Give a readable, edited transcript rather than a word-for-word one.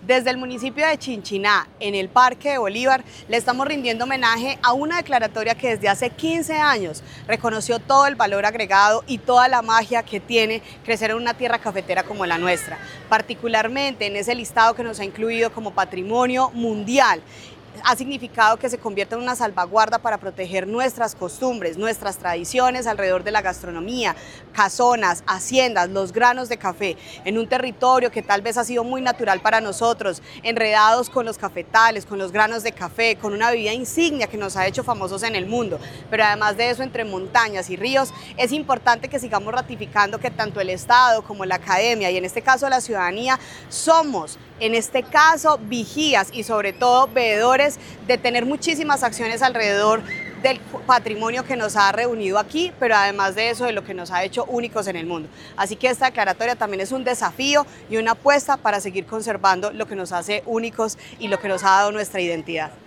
Desde el municipio de Chinchiná, en el Parque de Bolívar, le estamos rindiendo homenaje a una declaratoria que desde hace 15 años reconoció todo el valor agregado y toda la magia que tiene crecer en una tierra cafetera como la nuestra, particularmente en ese listado que nos ha incluido como patrimonio mundial. Ha significado que se convierta en una salvaguarda para proteger nuestras costumbres, nuestras tradiciones alrededor de la gastronomía, casonas, haciendas, los granos de café, en un territorio que tal vez ha sido muy natural para nosotros, enredados con los cafetales, con los granos de café, con una bebida insignia que nos ha hecho famosos en el mundo. Pero además de eso, entre montañas y ríos, es importante que sigamos ratificando que tanto el Estado como la academia y en este caso la ciudadanía somos, en este caso, vigías y sobre todo veedores de tener muchísimas acciones alrededor del patrimonio que nos ha reunido aquí, pero además de eso, de lo que nos ha hecho únicos en el mundo. Así que esta declaratoria también es un desafío y una apuesta para seguir conservando lo que nos hace únicos y lo que nos ha dado nuestra identidad.